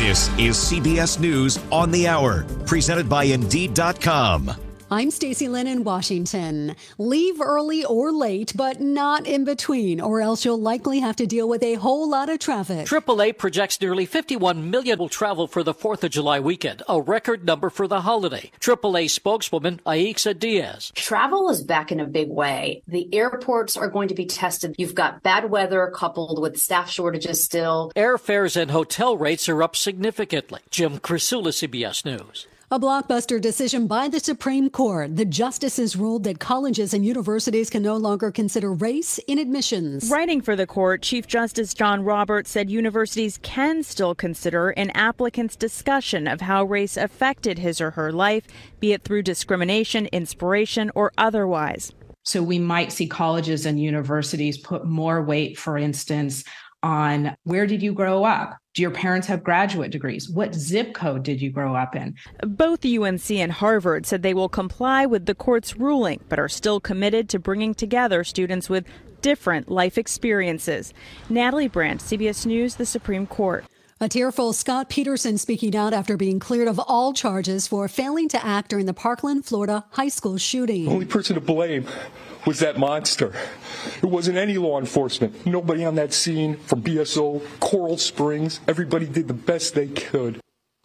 This is CBS News on the Hour, presented by Indeed.com. I'm Stacey Lynn in Washington. Leave early or late, but not in between, or else you'll likely have to deal with a whole lot of traffic. AAA projects nearly 51 million will travel for the 4th of July weekend, a record number for the holiday. AAA spokeswoman Aixa Diaz. Travel is back in a big way. The airports are going to be tested. You've got bad weather coupled with staff shortages still. Airfares and hotel rates are up significantly. Jim Krasula, CBS News. A blockbuster decision by the Supreme Court. The justices ruled that colleges and universities can no longer consider race in admissions. Writing for the court, Chief Justice John Roberts said universities can still consider an applicant's discussion of how race affected his or her life, be it through discrimination, inspiration, or otherwise. So we might see colleges and universities put more weight, for instance, on where did you grow up? Do your parents have graduate degrees? What zip code did you grow up in? Both UNC and Harvard said they will comply with the court's ruling, but are still committed to bringing together students with different life experiences. Natalie Brandt, CBS News, the Supreme Court. A tearful Scott Peterson speaking out after being cleared of all charges for failing to act during the Parkland, Florida high school shooting. The only person to blame was that monster. It wasn't any law enforcement. Nobody on that scene from BSO, Coral Springs. Everybody did the best they could.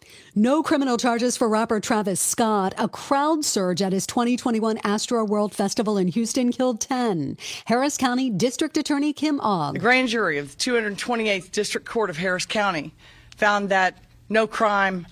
No criminal charges for rapper Travis Scott. A crowd surge at his 2021 Astroworld Festival in Houston killed 10. Harris County District Attorney Kim Ogg. The grand jury of the 228th District Court of Harris County found that no crime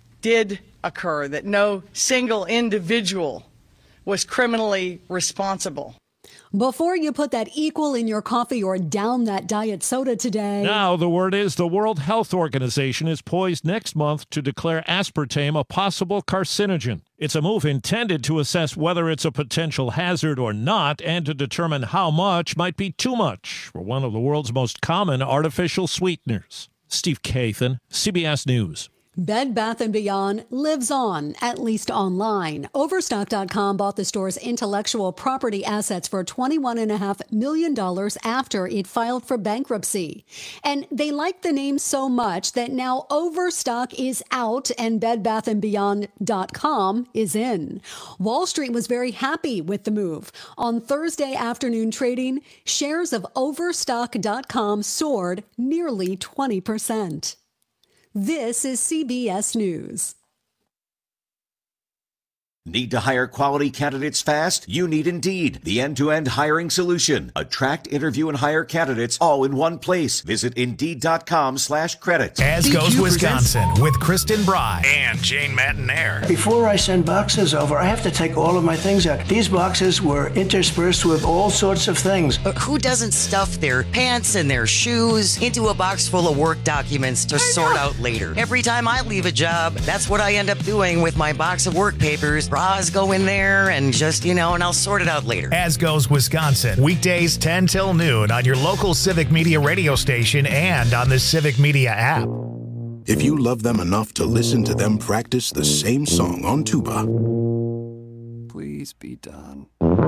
did occur, that no single individual was criminally responsible. Before you put that Equal in your coffee or down that diet soda today. Now the word is the World Health Organization is poised next month to declare aspartame a possible carcinogen. It's a move intended to assess whether it's a potential hazard or not and to determine how much might be too much for one of the world's most common artificial sweeteners. Steve Kathan, CBS News. Bed Bath & Beyond lives on, at least online. Overstock.com bought the store's intellectual property assets for $21.5 million after it filed for bankruptcy. And they like the name so much that now Overstock is out and BedBathAndBeyond.com is in. Wall Street was very happy with the move. On Thursday afternoon trading, shares of Overstock.com soared nearly 20%. This is CBS News. Need to hire quality candidates fast? You need Indeed, the end-to-end hiring solution. Attract, interview, and hire candidates all in one place. Visit Indeed.com/credits. As Goes Wisconsin with Kristen Bry and Jane Matanair. Before I send boxes over, I have to take all of my things out. These boxes were interspersed with all sorts of things. Who doesn't stuff their pants and their shoes into a box full of work documents to sort out later? Every time I leave a job, that's what I end up doing with my box of work papers. Bras go in there and just, and I'll sort it out later. As Goes Wisconsin, weekdays 10 till noon on your local Civic Media radio station and on the Civic Media app. If you love them enough to listen to them practice the same song on tuba, please be done.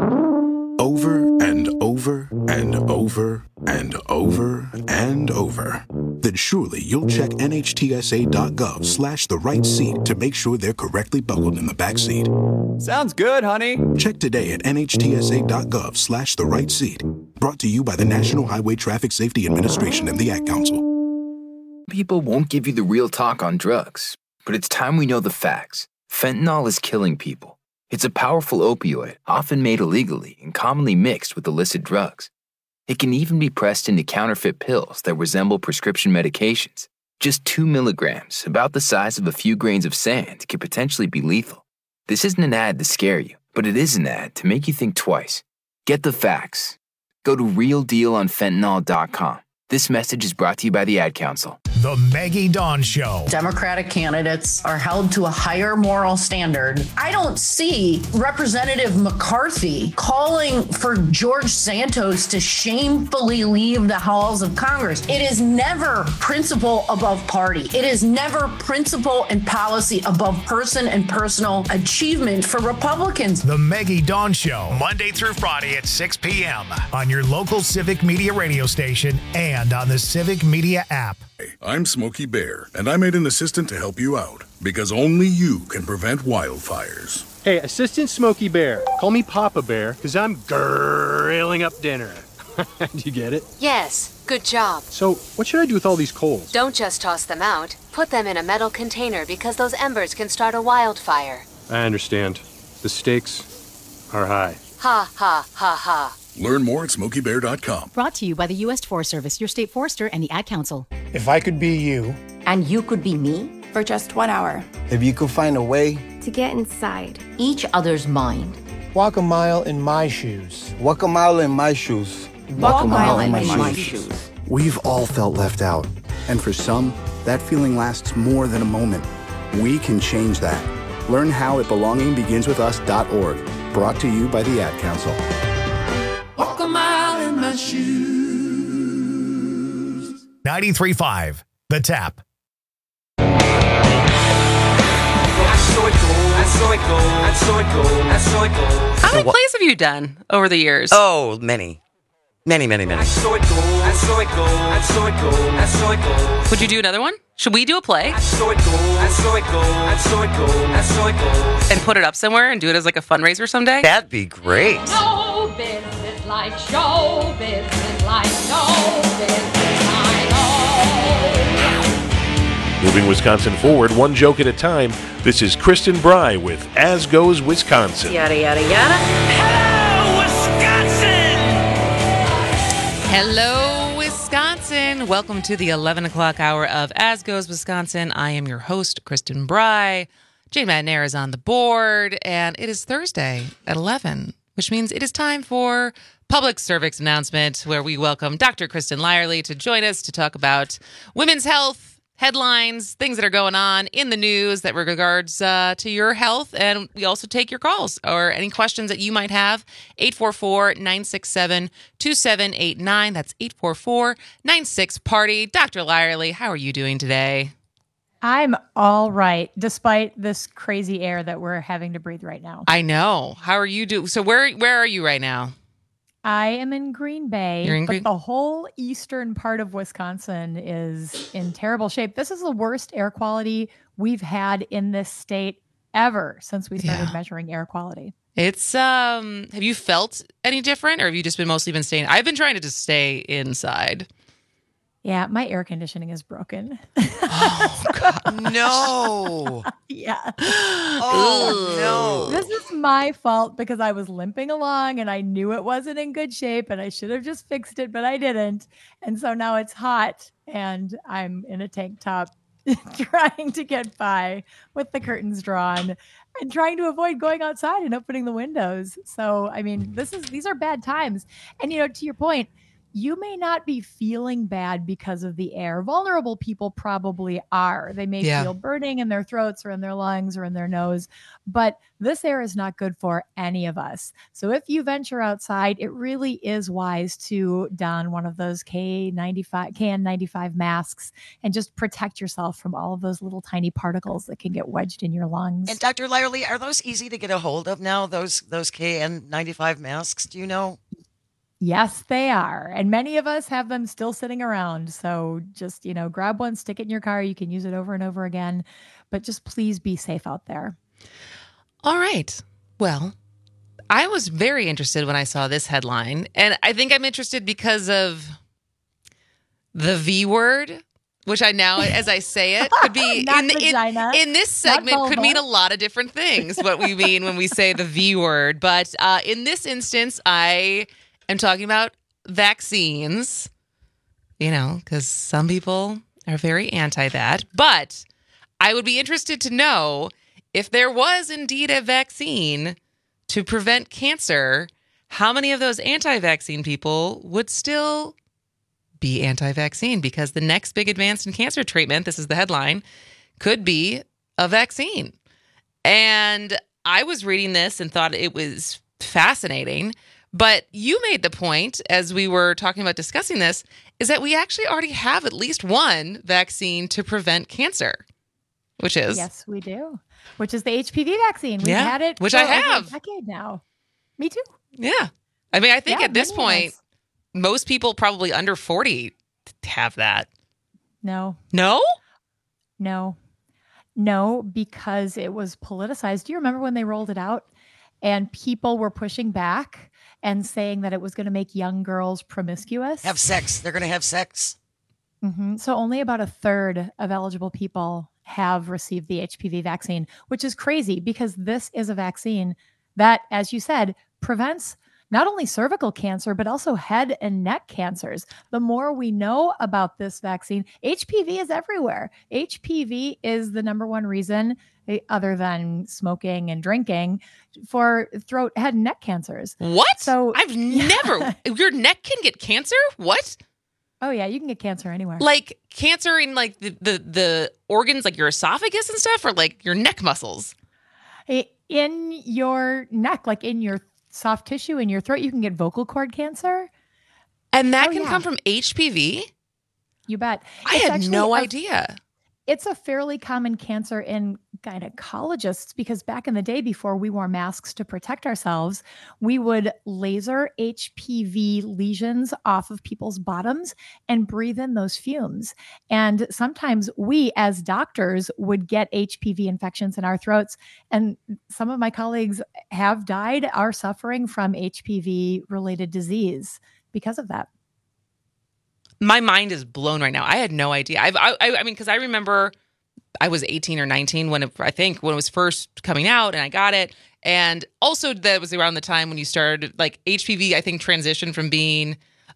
Over and over and over and over and over, then surely you'll check NHTSA.gov/the right seat to make sure they're correctly buckled in the back seat. Sounds good, honey. Check today at NHTSA.gov/the right seat. Brought to you by the National Highway Traffic Safety Administration and the Ad Council. People won't give you the real talk on drugs, but it's time we know the facts. Fentanyl is killing people. It's a powerful opioid, often made illegally and commonly mixed with illicit drugs. It can even be pressed into counterfeit pills that resemble prescription medications. Just 2 milligrams, about the size of a few grains of sand, can potentially be lethal. This isn't an ad to scare you, but it is an ad to make you think twice. Get the facts. Go to realdealonfentanyl.com. This message is brought to you by the Ad Council. The Maggie Dawn Show. Democratic candidates are held to a higher moral standard. I don't see Representative McCarthy calling for George Santos to shamefully leave the halls of Congress. It is never principle above party. It is never principle and policy above person and personal achievement for Republicans. The Maggie Dawn Show, Monday through Friday at 6 p.m. on your local Civic Media radio station and and on the Civic Media app. I'm Smokey Bear, and I made an assistant to help you out, because only you can prevent wildfires. Hey, Assistant Smokey Bear. Call me Papa Bear, because I'm grilling up dinner. Do you get it? Yes, good job. So, what should I do with all these coals? Don't just toss them out. Put them in a metal container because those embers can start a wildfire. I understand. The stakes are high. Ha, ha, ha, ha. Learn more at SmokeyBear.com. Brought to you by the U.S. Forest Service, your state forester, and the Ad Council. If I could be you. And you could be me? For just 1 hour. If you could find a way. To get inside each other's mind. Walk a mile in my shoes. Walk a mile in my shoes. Walk a mile in my shoes. We've all felt left out. And for some, that feeling lasts more than a moment. We can change that. Learn how at belongingbeginswithus.org. Brought to you by the Ad Council. Walk a mile in my shoes. 93.5, The Tap. How many plays have you done over the years? Oh, many. Many. Would you do another one? Should we do a play? And put it up somewhere and do it as like a fundraiser someday? That'd be great. Show business like show business like no business I know. Moving Wisconsin forward, one joke at a time. This is Kristen Bry with As Goes Wisconsin. Yada, yada, yada. Hello, Wisconsin. Welcome to the 11 o'clock hour of As Goes Wisconsin. I am your host, Kristen Bry. Jane Madnair is on the board, and it is Thursday at 11, which means it is time for Public Service Announcement, where we welcome Dr. Kristen Lyerly to join us to talk about women's health, headlines, things that are going on in the news that regards to your health. And we also take your calls or any questions that you might have. 844-967-2789. That's 844-96-PARTY. Dr. Lyerly, how are you doing today? I'm all right, despite this crazy air that we're having to breathe right now. I know. How are you doing? So where are you right now? I am in Green Bay, You're in but the whole eastern part of Wisconsin is in terrible shape. This is the worst air quality we've had in this state ever since we started measuring air quality. It's, have you felt any different, or have you just mostly been staying? I've been trying to just stay inside. Yeah, my air conditioning is broken. Oh, God. No. Yeah. Oh, no. This is my fault because I was limping along and I knew it wasn't in good shape and I should have just fixed it, but I didn't. And so now it's hot and I'm in a tank top trying to get by with the curtains drawn and trying to avoid going outside and opening the windows. So, I mean, these are bad times. And, to your point, you may not be feeling bad because of the air. Vulnerable people probably are. They may feel burning in their throats or in their lungs or in their nose, but this air is not good for any of us. So if you venture outside, it really is wise to don one of those KN95 masks and just protect yourself from all of those little tiny particles that can get wedged in your lungs. And Dr. Lyerly, are those easy to get a hold of now, those KN95 masks? Do you know? Yes, they are. And many of us have them still sitting around. So just, grab one, stick it in your car. You can use it over and over again. But just please be safe out there. All right. Well, I was very interested when I saw this headline. And I think I'm interested because of the V word, which I now, as I say it, could be in this segment could mean a lot of different things, what we mean when we say the V word. But in this instance, I am talking about vaccines, because some people are very anti that. But I would be interested to know if there was indeed a vaccine to prevent cancer, how many of those anti-vaccine people would still be anti-vaccine? Because the next big advance in cancer treatment, this is the headline, could be a vaccine. And I was reading this and thought it was fascinating. But you made the point, as we were talking about discussing this, is that we actually already have at least one vaccine to prevent cancer, which is... Yes, we do. Which is the HPV vaccine. We've had it which for I have. over a decade now. Me too. Yeah. I mean, I think at this point, most people probably under 40 have that. No. No? No, because it was politicized. Do you remember when they rolled it out and people were pushing back and saying that it was going to make young girls promiscuous? Have sex. They're going to have sex. Mm-hmm. So only about a third of eligible people have received the HPV vaccine, which is crazy because this is a vaccine that, as you said, prevents not only cervical cancer, but also head and neck cancers. The more we know about this vaccine, HPV is everywhere. HPV is the number one reason, other than smoking and drinking, for throat, head, and neck cancers. What? So I've never, your neck can get cancer? What? Oh yeah, you can get cancer anywhere. Like cancer in like the organs, like your esophagus and stuff, or like your neck muscles? In your neck, like in your soft tissue in your throat, you can get vocal cord cancer. And that can come from HPV? You bet. I had no idea. It's a fairly common cancer in gynecologists because back in the day, before we wore masks to protect ourselves, we would laser HPV lesions off of people's bottoms and breathe in those fumes. And sometimes we, as doctors, would get HPV infections in our throats. And some of my colleagues have died, are suffering from HPV-related disease because of that. My mind is blown right now. I had no idea. I mean, because I remember I was 18 or 19 when it was first coming out, and I got it. And also that was around the time when you started, like HPV, I think, transitioned from being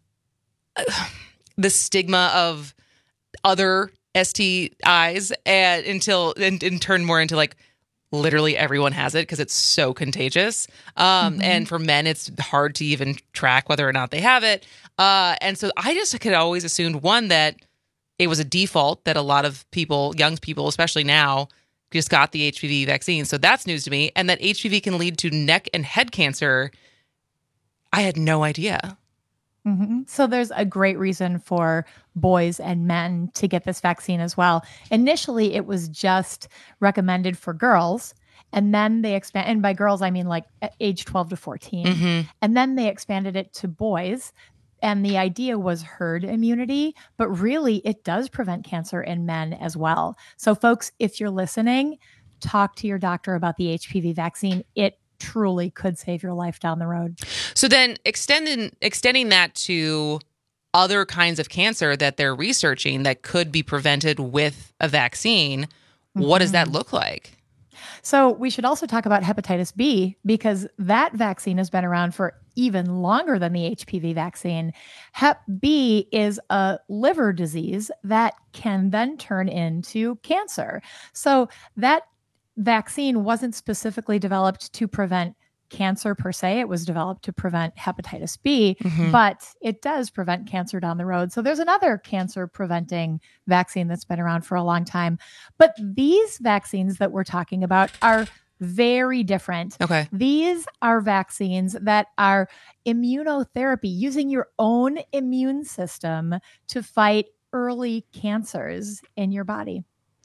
the stigma of other STIs and turned more into like literally everyone has it because it's so contagious. And for men, it's hard to even track whether or not they have it. And so I just could always assumed, one, that it was a default that a lot of people, young people, especially now, just got the HPV vaccine. So that's news to me. And that HPV can lead to neck and head cancer. I had no idea. Mm-hmm. So there's a great reason for boys and men to get this vaccine as well. Initially, it was just recommended for girls. And then they expand, and by girls, I mean like age 12 to 14. Mm-hmm. And then they expanded it to boys. And the idea was herd immunity, but really it does prevent cancer in men as well. So folks, if you're listening, talk to your doctor about the HPV vaccine. It truly could save your life down the road. So then extending that to other kinds of cancer that they're researching that could be prevented with a vaccine, what does that look like? So we should also talk about hepatitis B because that vaccine has been around for even longer than the HPV vaccine. Hep B is a liver disease that can then turn into cancer. So that vaccine wasn't specifically developed to prevent cancer per se. It was developed to prevent hepatitis B, but it does prevent cancer down the road. So there's another cancer preventing vaccine that's been around for a long time. But these vaccines that we're talking about are very different. Okay. These are vaccines that are immunotherapy, using your own immune system to fight early cancers in your body.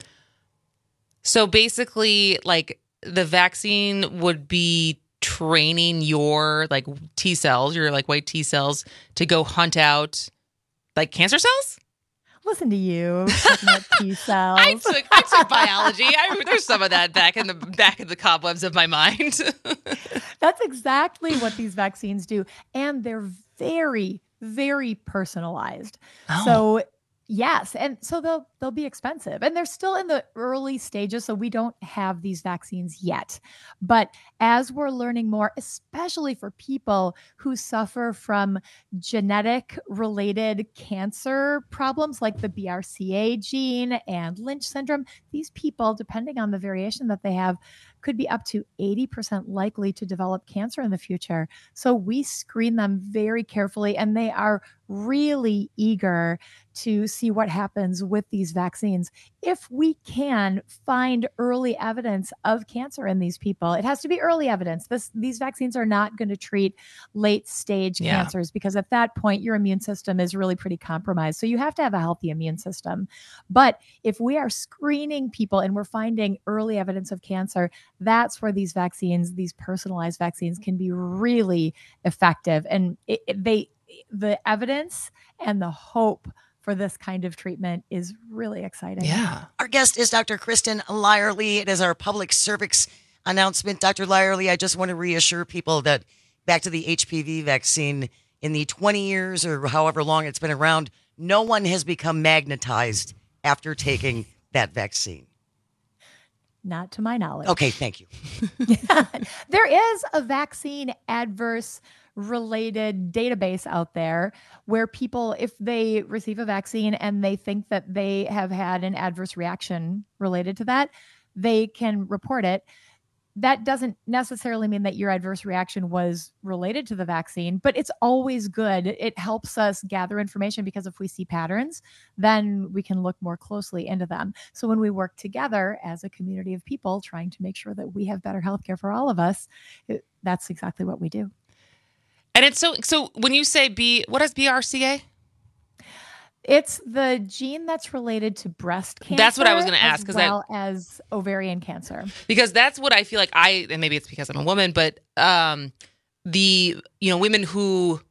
So basically, like the vaccine would be training your like T cells, your like white T cells, to go hunt out like cancer cells? Listen to you talking about T cells. I took biology. There's some of that back in the cobwebs of my mind. That's exactly what these vaccines do. And they're very, very personalized. Oh. So yes. And so they'll be expensive, and they're still in the early stages. So we don't have these vaccines yet, but as we're learning more, especially for people who suffer from genetic related cancer problems like the BRCA gene and Lynch syndrome, these people, depending on the variation that they have, could be up to 80% likely to develop cancer in the future. So we screen them very carefully, and they are really eager to see what happens with these vaccines. If we can find early evidence of cancer in these people, it has to be early evidence. These vaccines are not going to treat late stage cancers, because at that point, your immune system is really pretty compromised. So you have to have a healthy immune system. But if we are screening people and we're finding early evidence of cancer, that's where these vaccines, these personalized vaccines, can be really effective. And the evidence and the hope for this kind of treatment is really exciting. Yeah. Our guest is Dr. Kristen Lyerly. It is our public service announcement. Dr. Lyerly, I just want to reassure people that back to the HPV vaccine, in the 20 years or however long it's been around, no one has become magnetized after taking that vaccine. Not to my knowledge. Okay, thank you. There is a vaccine adverse related database out there where people, if they receive a vaccine and they think that they have had an adverse reaction related to that, they can report it. That doesn't necessarily mean that your adverse reaction was related to the vaccine, but it's always good. It helps us gather information because if we see patterns, then we can look more closely into them. So when we work together as a community of people trying to make sure that we have better healthcare for all of us, that's exactly what we do. And it's so when you say what is BRCA? It's the gene that's related to breast cancer. That's what I was going to ask. As well as ovarian cancer. Because that's what I feel like and maybe it's because I'm a woman, but women who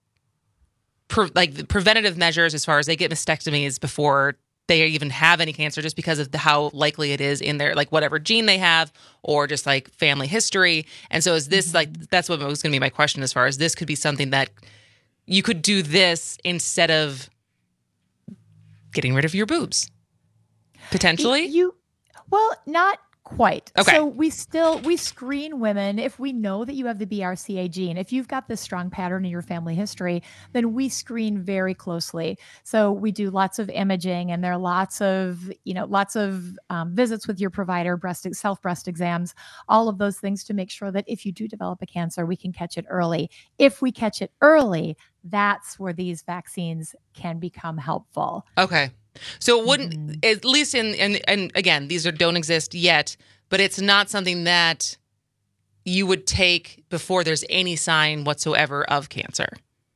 the preventative measures as far as they get mastectomies before they even have any cancer, just because of how likely it is in their, like, whatever gene they have or just like family history. And so is this that's what was going to be my question, as far as this could be something that you could do this instead of getting rid of your boobs, potentially? Well, not quite. Okay. So we screen women if we know that you have the BRCA gene. If you've got this strong pattern in your family history, then we screen very closely. So we do lots of imaging, and there are lots of visits with your provider, self breast exams, all of those things to make sure that if you do develop a cancer, we can catch it early. If we catch it early, that's where these vaccines can become helpful. Okay. So it wouldn't, at least and again, these don't exist yet, but it's not something that you would take before there's any sign whatsoever of cancer.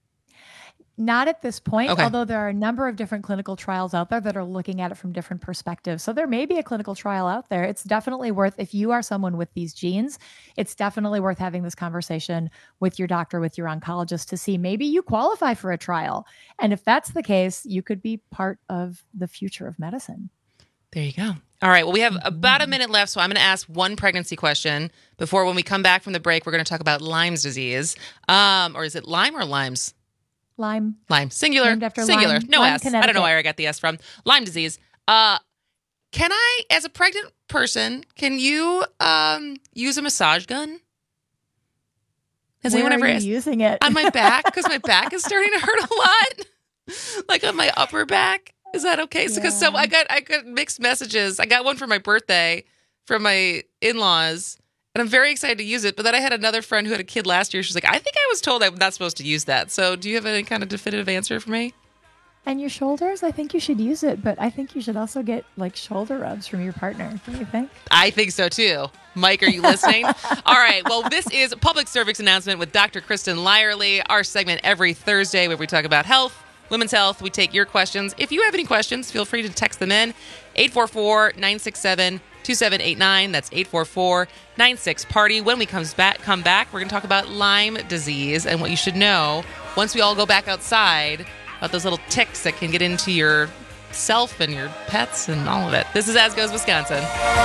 Not at this point, okay. Although there are a number of different clinical trials out there that are looking at it from different perspectives. So there may be a clinical trial out there. It's definitely worth, if you are someone with these genes, it's definitely worth having this conversation with your doctor, with your oncologist, to see maybe you qualify for a trial. And if that's the case, you could be part of the future of medicine. There you go. All right. Well, we have about a minute left, so I'm going to ask one pregnancy question before, when we come back from the break, we're going to talk about Lyme's disease. Or is it Lyme or Lyme's? Lyme. Singular. Named after Singular. Lyme. No Lyme, S. I don't know where I got the S from. Lyme disease. Can I, as a pregnant person, can you use a massage gun? Has Where anyone ever are you using it? on my back? Because my back is starting to hurt a lot. Like on my upper back. Is that okay? Because I got mixed messages. I got one for my birthday from my in-laws. And I'm very excited to use it. But then I had another friend who had a kid last year. She's like, I think I was told I'm not supposed to use that. So do you have any kind of definitive answer for me? And your shoulders, I think you should use it. But I think you should also get like shoulder rubs from your partner. Don't you think? I think so too. Mike, are you listening? All right. Well, this is a public service announcement with Dr. Kristen Lyerly, our segment every Thursday where we talk about health, women's health. We take your questions. If you have any questions, feel free to text them in. 844-967-2789. That's 844-96-PARTY. When we come back, we're going to talk about Lyme disease and what you should know once we all go back outside about those little ticks that can get into your self and your pets and all of it. This is As Goes Wisconsin.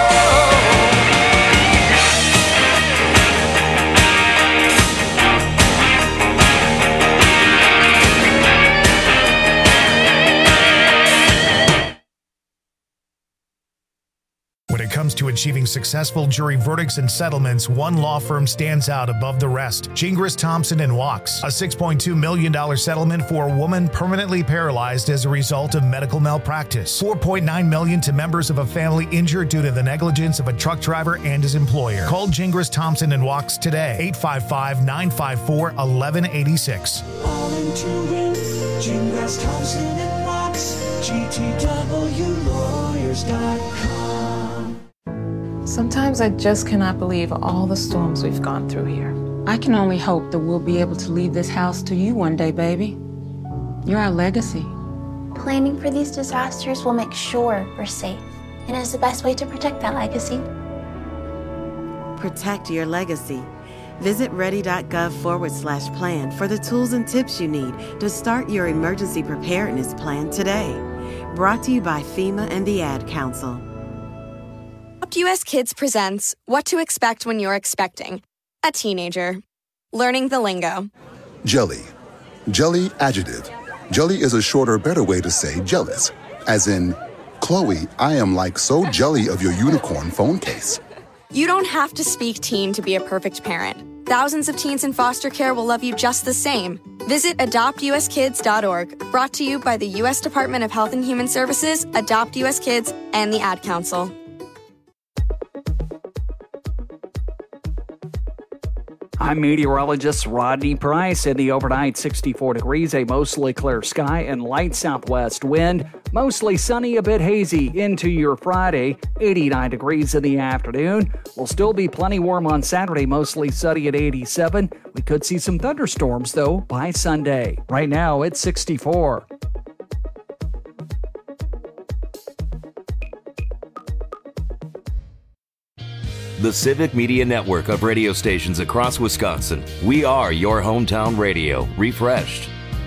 When it comes to achieving successful jury verdicts and settlements, one law firm stands out above the rest. Gingras, Thompson & Wachs. A $6.2 million settlement for a woman permanently paralyzed as a result of medical malpractice. $4.9 million to members of a family injured due to the negligence of a truck driver and his employer. Call Gingras, Thompson & Wachs today. 855-954-1186. All into it. Gingras, Thompson & Wachs. GTWlawyers.com. Sometimes I just cannot believe all the storms we've gone through here. I can only hope that we'll be able to leave this house to you one day, baby. You're our legacy. Planning for these disasters will make sure we're safe, and is the best way to protect that legacy. Protect your legacy. Visit ready.gov/plan for the tools and tips you need to start your emergency preparedness plan today. Brought to you by FEMA and the Ad Council. Adopt US Kids presents What to Expect When You're Expecting a Teenager. Learning the lingo. Jelly. Jelly adjective. Jelly is a shorter, better way to say jealous. As in, Chloe, I am like so jelly of your unicorn phone case. You don't have to speak teen to be a perfect parent. Thousands of teens in foster care will love you just the same. Visit adoptuskids.org. Brought to you by the U.S. Department of Health and Human Services, Adopt US Kids, and the Ad Council. I'm meteorologist Rodney Price. In the overnight, 64 degrees, a mostly clear sky, and light southwest wind. Mostly sunny, a bit hazy into your Friday. 89 degrees in the afternoon. We'll still be plenty warm on Saturday, mostly sunny at 87. We could see some thunderstorms, though, by Sunday. Right now, it's 64. The Civic Media Network of radio stations across Wisconsin. We are your hometown radio, refreshed.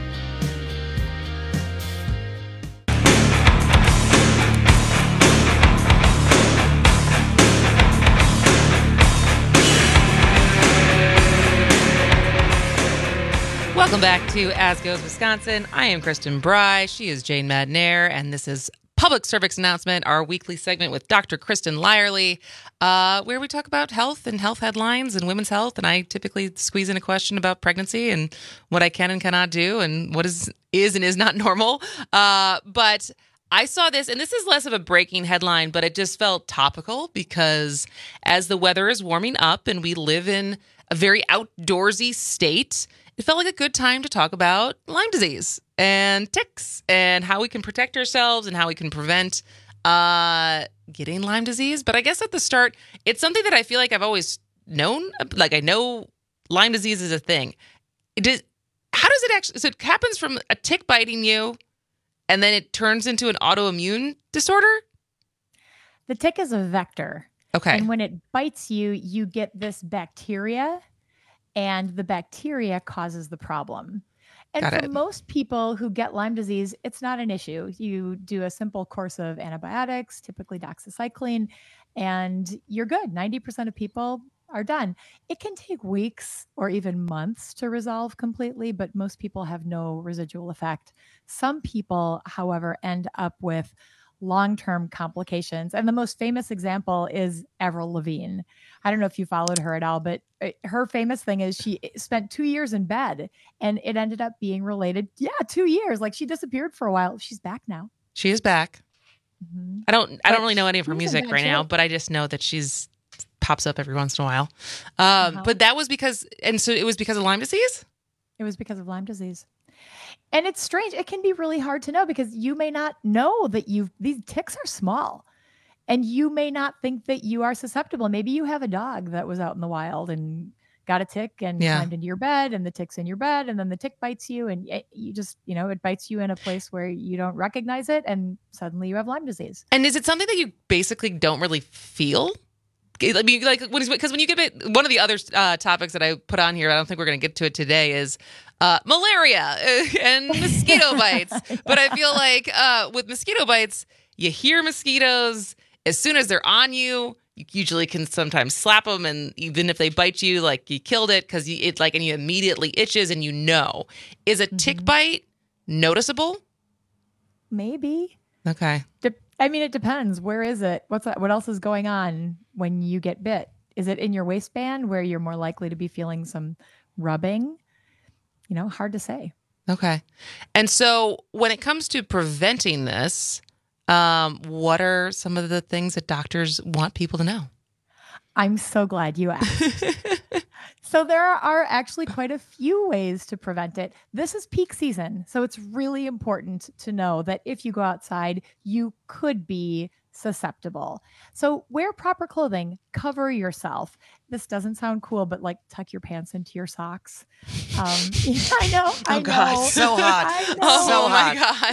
Welcome back to As Goes Wisconsin. I am Kristen Bry. She is Jane Madnair, and this is Public Service Announcement, our weekly segment with Dr. Kristen Lyerly, where we talk about health and health headlines and women's health. And I typically squeeze in a question about pregnancy and what I can and cannot do and what is and is not normal. But I saw this, and this is less of a breaking headline, but it just felt topical because as the weather is warming up and we live in a very outdoorsy state, it felt like a good time to talk about Lyme disease and ticks and how we can protect ourselves and how we can prevent getting Lyme disease. But I guess at the start, it's something that I feel like I've always known. Like I know Lyme disease is a thing. How does it actually, so it happens from a tick biting you and then it turns into an autoimmune disorder? The tick is a vector. Okay. And when it bites you, you get this bacteria, and the bacteria causes the problem. And for most people who get Lyme disease, it's not an issue. You do a simple course of antibiotics, typically doxycycline, and you're good. 90% of people are done. It can take weeks or even months to resolve completely, but most people have no residual effect. Some people, however, end up with long-term complications. And the most famous example is Avril Lavigne. I don't know if you followed her at all, but her famous thing is she spent 2 years in bed and it ended up being related. Yeah, 2 years. Like she disappeared for a while. She's back now. She is back. Mm-hmm. I don't really know any of her music right now, but I just know that she's pops up every once in a while. But that was because, and so it was because of Lyme disease? It was because of Lyme disease. And it's strange. It can be really hard to know because you may not know that these ticks are small and you may not think that you are susceptible. Maybe you have a dog that was out in the wild and got a tick and climbed into your bed and the tick's in your bed and then the tick bites you and you just, it bites you in a place where you don't recognize it and suddenly you have Lyme disease. And is it something that you basically don't really feel? I mean, because when you get bit, one of the other topics that I put on here, I don't think we're going to get to it today, is malaria and mosquito bites. But I feel like with mosquito bites, you hear mosquitoes as soon as they're on you. You usually can sometimes slap them, and even if they bite you, like you killed it because and you immediately itches, and is a tick bite noticeable? Maybe. Okay. It depends. Where is it? What else is going on when you get bit? Is it in your waistband where you're more likely to be feeling some rubbing? Hard to say. Okay. And so when it comes to preventing this, what are some of the things that doctors want people to know? I'm so glad you asked. So there are actually quite a few ways to prevent it. This is peak season, so it's really important to know that if you go outside, you could be susceptible. So wear proper clothing, cover yourself. This doesn't sound cool, but tuck your pants into your socks. I know. Oh gosh, so hot. Oh my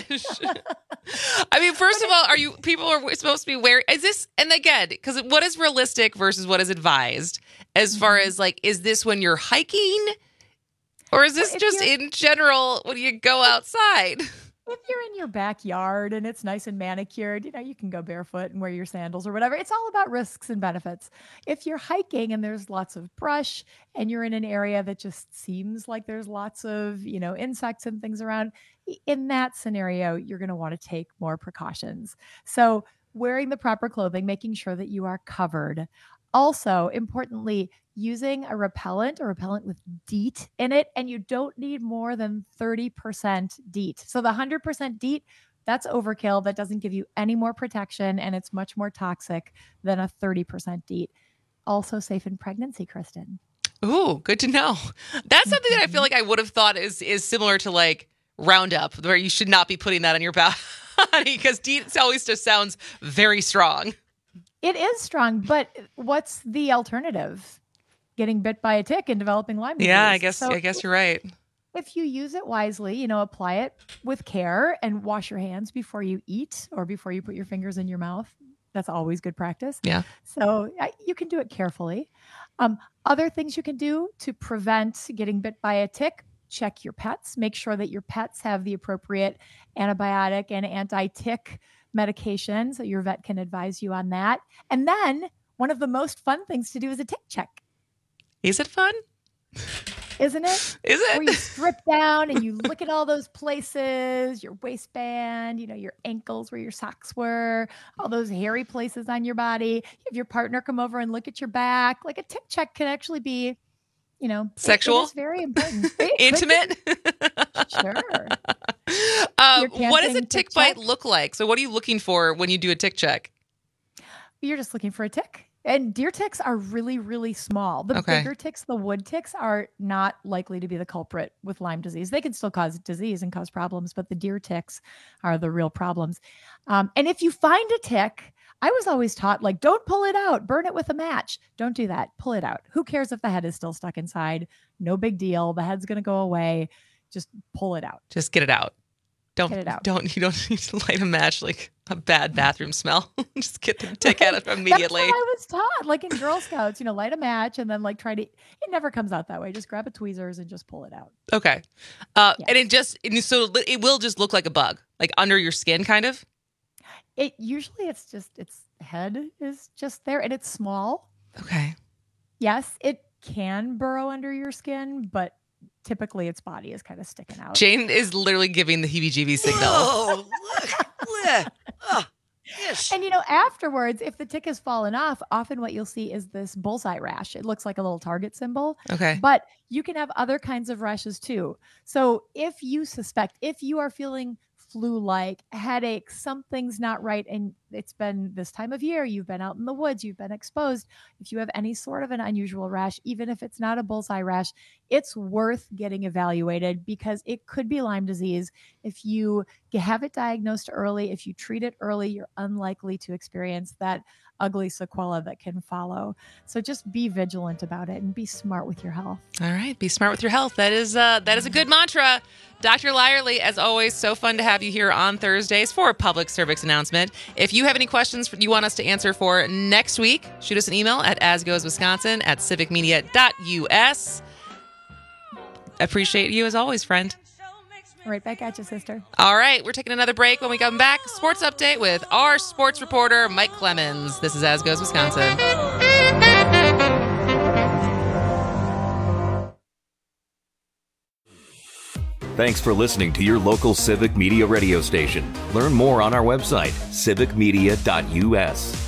gosh. First of all, people are supposed to be wearing, is this, and again, because what is realistic versus what is advised? as far as like, is this when you're hiking? Or is this just in general when you go outside? If you're in your backyard and it's nice and manicured, you can go barefoot and wear your sandals or whatever. It's all about risks and benefits. If you're hiking and there's lots of brush and you're in an area that just seems like there's lots of, insects and things around, in that scenario, you're going to want to take more precautions. So wearing the proper clothing, making sure that you are covered. Also, importantly, using a repellent with DEET in it, and you don't need more than 30% DEET. So the 100% DEET, that's overkill. That doesn't give you any more protection, and it's much more toxic than a 30% DEET. Also safe in pregnancy, Kristen. Ooh, good to know. That's something that I feel like I would have thought is similar to like Roundup, where you should not be putting that on your body because DEET always just sounds very strong. It is strong, but what's the alternative? Getting bit by a tick and developing Lyme disease. Yeah, I guess you're right. If you use it wisely, apply it with care and wash your hands before you eat or before you put your fingers in your mouth. That's always good practice. Yeah. So you can do it carefully. Other things you can do to prevent getting bit by a tick: check your pets. Make sure that your pets have the appropriate antibiotic and anti-tick medication, so your vet can advise you on that. And then one of the most fun things to do is a tick check. Is it fun? Isn't it? Is it? Where you strip down and you look at all those places, your waistband, your ankles where your socks were, all those hairy places on your body. You have your partner come over and look at your back. Like a tick check can actually be, sexual. It's very important. Intimate. Sure. What does a tick bite look like? So what are you looking for when you do a tick check? You're just looking for a tick. And deer ticks are really, really small. The bigger ticks, the wood ticks, are not likely to be the culprit with Lyme disease. They can still cause disease and cause problems, but the deer ticks are the real problems. And if you find a tick, I was always taught, like, don't pull it out, burn it with a match. Don't do that. Pull it out. Who cares if the head is still stuck inside? No big deal. The head's going to go away. Just pull it out. Just get it out. Get it out. You don't need to light a match like a bad bathroom smell. Just get the tick out of it immediately. That's what I was taught. Like in Girl Scouts, light a match and then like it never comes out that way. Just grab a tweezers and just pull it out. Okay. And it will just look like a bug, like under your skin kind of? It usually its head is just there and it's small. Okay. Yes, it can burrow under your skin, but typically its body is kind of sticking out. Jane is literally giving the heebie-jeebies signal. Oh, look. Yes. And afterwards, if the tick has fallen off, often what you'll see is this bullseye rash. It looks like a little target symbol. Okay. But you can have other kinds of rashes too. So if you are feeling flu-like, headache, something's not right, and it's been this time of year, you've been out in the woods, you've been exposed, if you have any sort of an unusual rash, even if it's not a bullseye rash, it's worth getting evaluated because it could be Lyme disease. If you have it diagnosed early, if you treat it early, you're unlikely to experience that ugly sequela that can follow. So just be vigilant about it and be smart with your health. All right. Be smart with your health. That is a good mantra. Dr. Lyerly, as always, so fun to have you here on Thursdays for a public service announcement. If you have any questions you want us to answer for next week, shoot us an email at asgoeswisconsin@civicmedia.us. Appreciate you as always, friend. Right back at you, sister. All right, we're taking another break. When we come back, sports update with our sports reporter, Mike Clemens. This is As Goes Wisconsin. Thanks for listening to your local Civic Media radio station. Learn more on our website, civicmedia.us.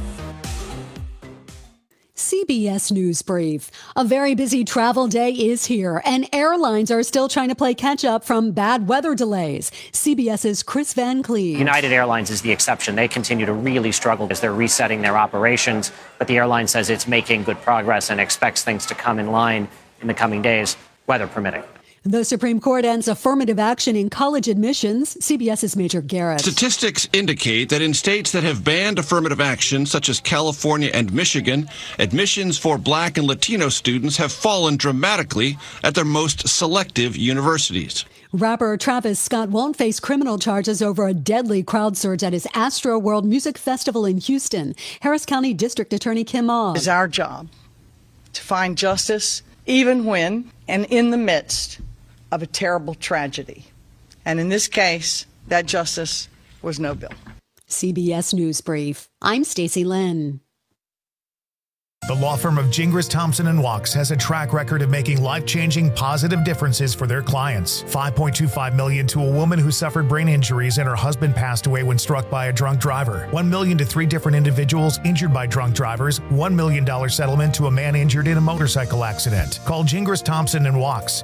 CBS News Brief. A very busy travel day is here, and airlines are still trying to play catch up from bad weather delays. CBS's Chris Van Cleve. United Airlines is the exception. They continue to really struggle as they're resetting their operations, but the airline says it's making good progress and expects things to come in line in the coming days, weather permitting. The Supreme Court ends affirmative action in college admissions. CBS's Major Garrett. Statistics indicate that in states that have banned affirmative action, such as California and Michigan, admissions for Black and Latino students have fallen dramatically at their most selective universities. Rapper Travis Scott won't face criminal charges over a deadly crowd surge at his Astro World Music Festival in Houston. Harris County District Attorney Kim Ogg. It's our job to find justice, even when and in the midst of a terrible tragedy. And in this case, that justice was no bill. CBS News Brief. I'm Stacey Lynn. The law firm of Gingras, Thompson & Walks has a track record of making life-changing positive differences for their clients. $5.25 million to a woman who suffered brain injuries and her husband passed away when struck by a drunk driver. $1 million to 3 different individuals injured by drunk drivers. $1 million settlement to a man injured in a motorcycle accident. Call Gingras, Thompson & Walks,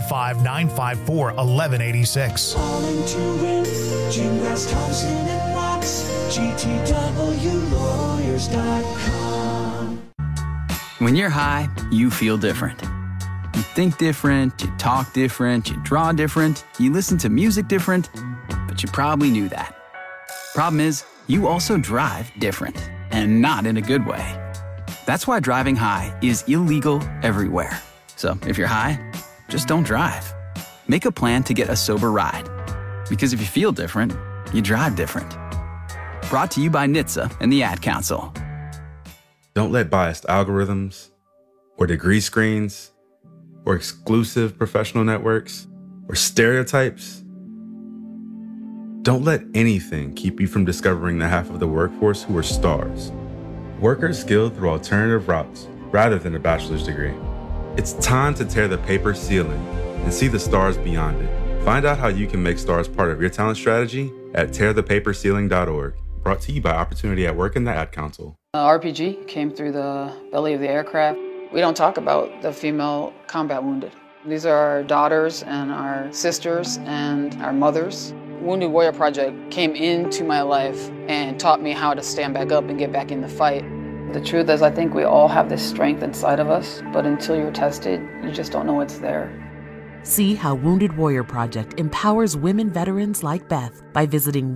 855-954-1186. Calling to win, Gingras, Thompson & Walks, GTWlawyers.com. When you're high, you feel different. You think different, you talk different, you draw different, you listen to music different, but you probably knew that. Problem is, you also drive different, and not in a good way. That's why driving high is illegal everywhere. So if you're high, just don't drive. Make a plan to get a sober ride. Because if you feel different, you drive different. Brought to you by NHTSA and the Ad Council. Don't let biased algorithms, or degree screens, or exclusive professional networks, or stereotypes. Don't let anything keep you from discovering the half of the workforce who are stars. Workers skilled through alternative routes rather than a bachelor's degree. It's time to tear the paper ceiling and see the stars beyond it. Find out how you can make stars part of your talent strategy at tearthepaperceiling.org. Brought to you by Opportunity at Work and the Ad Council. RPG came through the belly of the aircraft. We don't talk about the female combat wounded. These are our daughters and our sisters and our mothers. Wounded Warrior Project came into my life and taught me how to stand back up and get back in the fight. The truth is, I think we all have this strength inside of us, but until you're tested, you just don't know it's there. See how Wounded Warrior Project empowers women veterans like Beth by visiting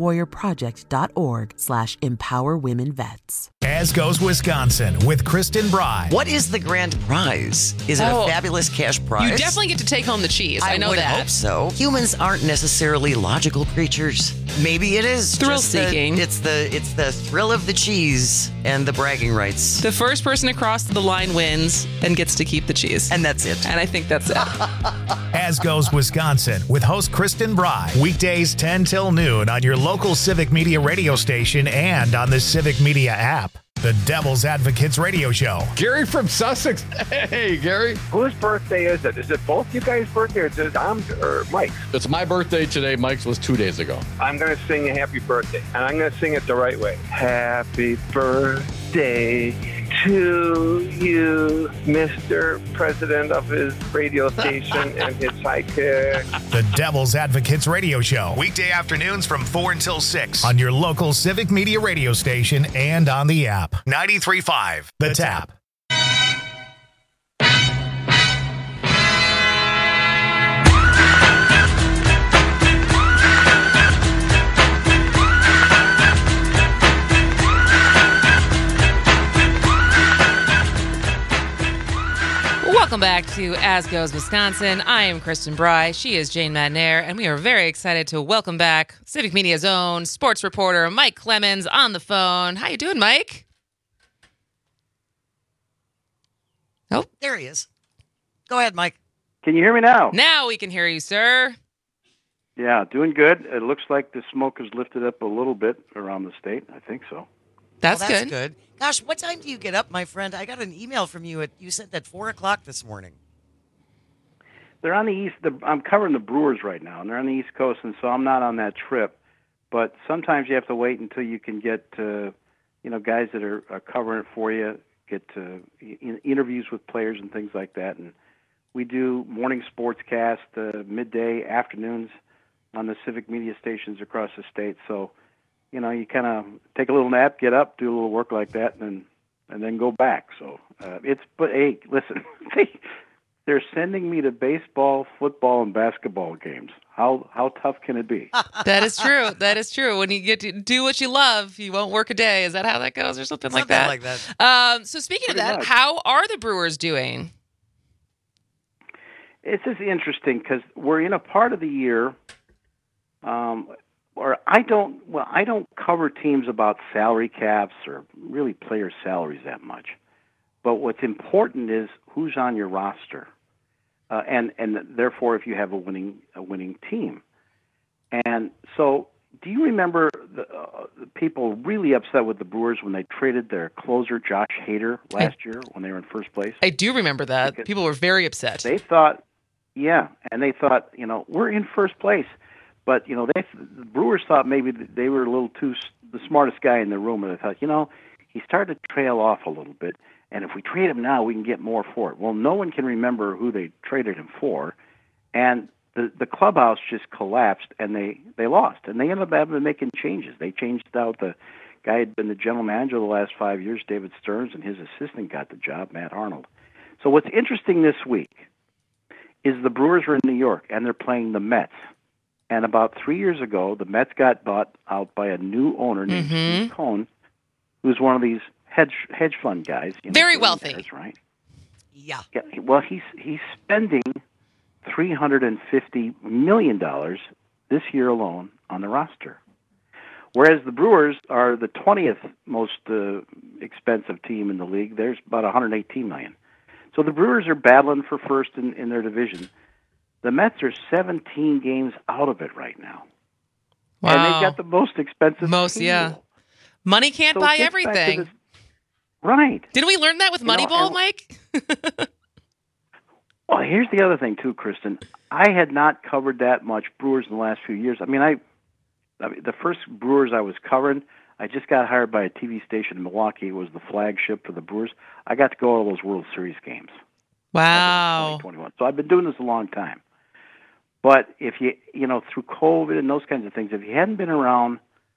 woundedwarriorproject.org/empowerwomenvets. As Goes Wisconsin with Kristen Bry. What is the grand prize? Is it a fabulous cash prize? You definitely get to take home the cheese. I know would that. Hope so. Humans aren't necessarily logical creatures. Maybe it is Thrill-seeking. It's the thrill of the cheese and the bragging rights. The first person across the line wins and gets to keep the cheese. And that's it. And I think that's it. As Goes Wisconsin with host Kristen Bry. Weekdays 10 till noon on your local Civic Media radio station and on the Civic Media app. The Devil's Advocates Radio Show. Gary from Sussex. Hey, Gary. Whose birthday is it? Is it both you guys' birthday or is it Dom's or Mike's? It's my birthday today. Mike's was 2 days ago. I'm going to sing a happy birthday, and I'm going to sing it the right way. Happy birthday to you, Mr. President of his radio station and his sidekick. The Devil's Advocates Radio Show. Weekday afternoons from 4 until 6 on your local Civic Media radio station and on the app. 93.5 The Tap. Welcome back to As Goes Wisconsin. I am Kristen Bry. She is Jane Madnair, and we are very excited to welcome back Civic Media's own sports reporter Mike Clemens on the phone. How you doing, Mike? Oh, there he is. Go ahead, Mike. Can you hear me now? Now we can hear you, sir. Yeah, doing good. It looks like the smoke has lifted up a little bit around the state. I think so. That's good. Gosh, what time do you get up, my friend? I got an email from you. You said at 4 o'clock this morning. They're on the east. I'm covering the Brewers right now, and they're on the East Coast, and so I'm not on that trip. But sometimes you have to wait until you can get, guys that are covering it for you, get interviews with players and things like that. And we do morning sportscast, midday, afternoons on the Civic Media stations across the state. So, you kind of take a little nap, get up, do a little work like that, and then go back. So but hey, listen, they're sending me to baseball, football, and basketball games. How tough can it be? That is true. That is true. When you get to do what you love, you won't work a day. Is that how that goes, or something like that? Like that. So speaking Pretty of that, much. how are the Brewers doing? It's just interesting because we're in a part of the year. Or I don't cover teams about salary caps or really player salaries that much. But what's important is who's on your roster, and therefore if you have a winning team. And so, do you remember the people really upset with the Brewers when they traded their closer Josh Hader last year when they were in first place? I do remember that. Because people were very upset. They thought, we're in first place. But, the Brewers thought maybe they were a little too the smartest guy in the room, and they thought, he started to trail off a little bit, and if we trade him now, we can get more for it. Well, no one can remember who they traded him for, and the clubhouse just collapsed, and they lost, and they ended up having to making changes. They changed out the guy who had been the general manager the last 5 years, David Stearns, and his assistant got the job, Matt Arnold. So what's interesting this week is the Brewers are in New York, and they're playing the Mets. And about 3 years ago, the Mets got bought out by a new owner named Steve Cohen, who's one of these hedge fund guys. Very wealthy. Right? Yeah. Well, he's spending $350 million this year alone on the roster. Whereas the Brewers are the 20th most expensive team in the league. There's about $118 million. So the Brewers are battling for first in their division. The Mets are 17 games out of it right now. Wow. And they've got the most expensive team. Yeah. Money can't buy everything. Right. Didn't we learn that with Moneyball, Mike? Well, here's the other thing, too, Kristen. I had not covered that much Brewers in the last few years. I mean, the first Brewers I was covering, I just got hired by a TV station in Milwaukee. It was the flagship for the Brewers. I got to go to all those World Series games. Wow. 2021. So I've been doing this a long time. But if through COVID and those kinds of things, if you hadn't been around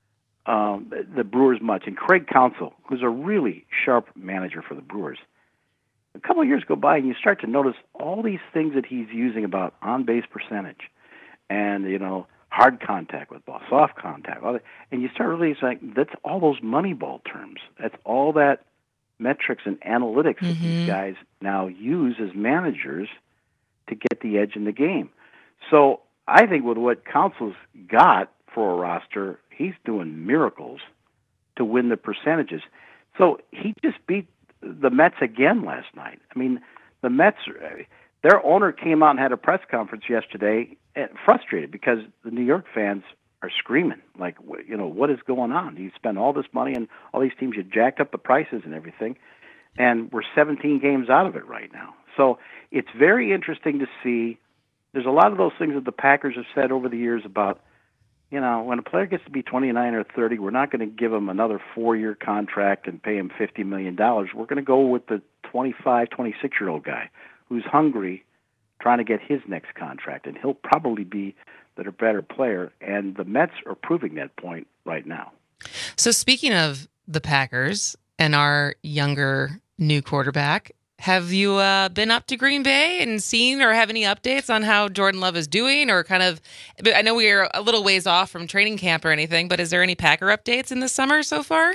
the Brewers much, and Craig Counsell, who's a really sharp manager for the Brewers, a couple of years go by and you start to notice all these things that he's using about on-base percentage and, hard contact with ball, soft contact, all that, and you start really saying that's all those Moneyball terms. That's all that metrics and analytics that these guys now use as managers to get the edge in the game. So I think with what Counsell's got for a roster, he's doing miracles to win the percentages. So he just beat the Mets again last night. I mean, the Mets, their owner came out and had a press conference yesterday, frustrated because the New York fans are screaming, like, what is going on? You spend all this money and all these teams, you jacked up the prices and everything, and we're 17 games out of it right now. So it's very interesting to see. There's a lot of those things that the Packers have said over the years about, when a player gets to be 29 or 30, we're not going to give him another 4-year contract and pay him $50 million. We're going to go with the 25, 26-year-old guy who's hungry, trying to get his next contract, and he'll probably be the better player. And the Mets are proving that point right now. So speaking of the Packers and our younger new quarterback, have you been up to Green Bay and seen or have any updates on how Jordan Love is doing, or kind of, I know we are a little ways off from training camp or anything, but is there any Packer updates in the summer so far?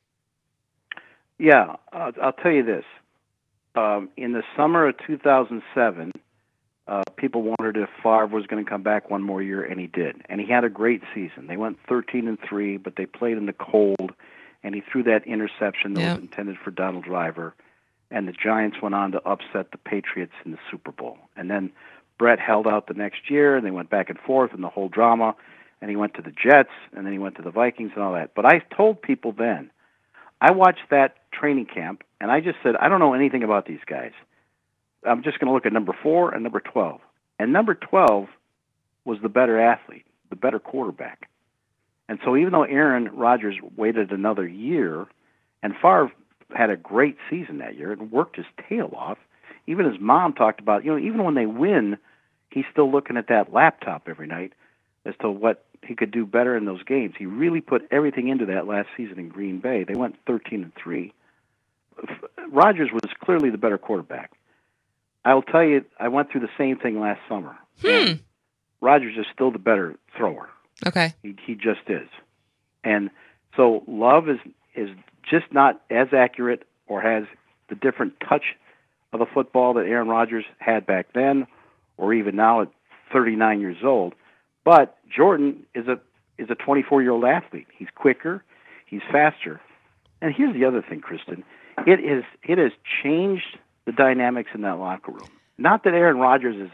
Yeah, I'll tell you this. In the summer of 2007, people wondered if Favre was going to come back one more year, and he did. And he had a great season. They went 13-3, but they played in the cold, and he threw that interception that was intended for Donald Driver. And the Giants went on to upset the Patriots in the Super Bowl. And then Brett held out the next year, and they went back and forth in the whole drama. And he went to the Jets, and then he went to the Vikings and all that. But I told people then, I watched that training camp, and I just said, I don't know anything about these guys. I'm just going to look at number 4 and number 12. And number 12 was the better athlete, the better quarterback. And so even though Aaron Rodgers waited another year, and Favre had a great season that year and worked his tail off. Even his mom talked about, even when they win, he's still looking at that laptop every night as to what he could do better in those games. He really put everything into that last season in Green Bay. They went 13-3. Rodgers was clearly the better quarterback. I'll tell you, I went through the same thing last summer. And Rodgers is still the better thrower. Okay. He just is. And so Love is just not as accurate or has the different touch of the football that Aaron Rodgers had back then, or even now at 39 years old. But Jordan is a 24-year-old athlete. He's quicker, he's faster. And here's the other thing, Kristen. it has changed the dynamics in that locker room. Not that Aaron Rodgers is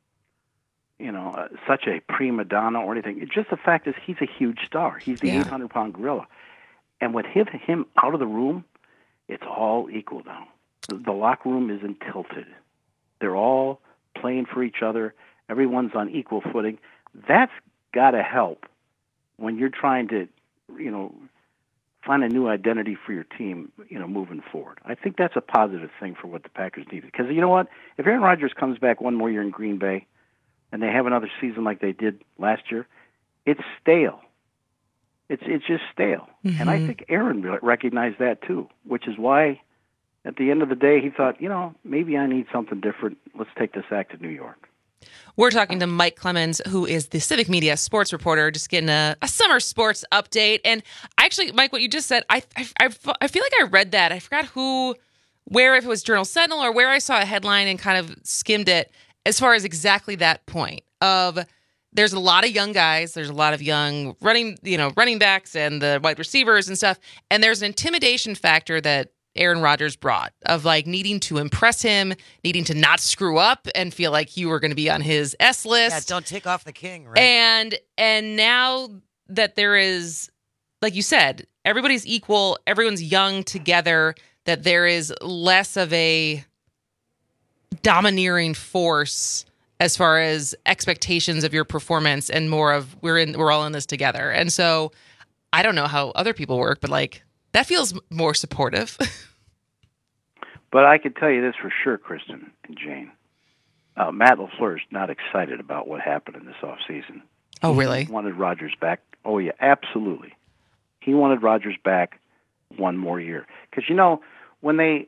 such a prima donna or anything. It's just the fact is he's a huge star. He's the 800-pound gorilla. And with him out of the room, it's all equal now. The locker room isn't tilted. They're all playing for each other. Everyone's on equal footing. That's got to help when you're trying to, find a new identity for your team, moving forward. I think that's a positive thing for what the Packers need. Because you know what? If Aaron Rodgers comes back one more year in Green Bay and they have another season like they did last year, it's stale. It's just stale. Mm-hmm. And I think Aaron recognized that too, which is why at the end of the day he thought, maybe I need something different. Let's take this act to New York. We're talking to Mike Clemens, who is the Civic Media sports reporter, just getting a summer sports update. And actually, Mike, what you just said, I feel like I read that. I forgot where, if it was Journal Sentinel or where I saw a headline and kind of skimmed it as far as exactly that point of there's a lot of young guys, there's a lot of young running backs and the wide receivers and stuff. And there's an intimidation factor that Aaron Rodgers brought of like needing to impress him, needing to not screw up and feel like you were going to be on his S list. Yeah, don't tick off the king, right? And now that there is, like you said, everybody's equal, everyone's young together, that there is less of a domineering force as far as expectations of your performance and more of we're all in this together. And so I don't know how other people work, but like that feels more supportive. But I can tell you this for sure, Kristen and Jane. Matt LaFleur is not excited about what happened in this offseason. Oh, really? He wanted Rodgers back. Oh, yeah, absolutely. He wanted Rodgers back one more year. Because, when they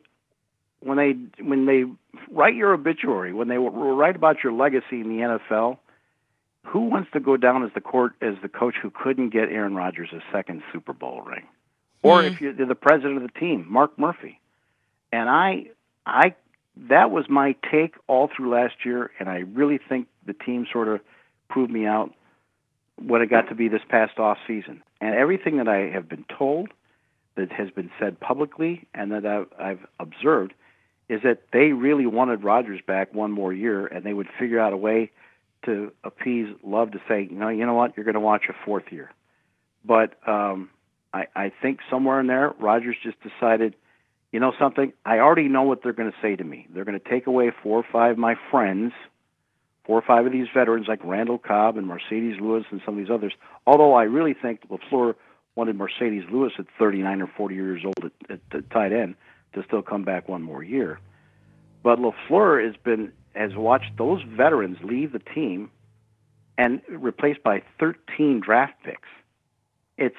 write your obituary, when they write about your legacy in the NFL, who wants to go down as the coach who couldn't get Aaron Rodgers a second Super Bowl ring? Or if you're the president of the team, Mark Murphy. And that was my take all through last year, and I really think the team sort of proved me out when it got to be this past off season. And everything that I have been told, that has been said publicly, and that I've observed, is that they really wanted Rodgers back one more year, and they would figure out a way to appease Love to say, you know what, you're going to watch a fourth year. But I think somewhere in there, Rodgers just decided, something, I already know what they're going to say to me. They're going to take away 4 or 5 of my friends, 4 or 5 of these veterans like Randall Cobb and Mercedes Lewis and some of these others, although I really think LaFleur wanted Mercedes Lewis at 39 or 40 years old at the tight end to still come back one more year. But LaFleur has watched those veterans leave the team and replaced by 13 draft picks. It's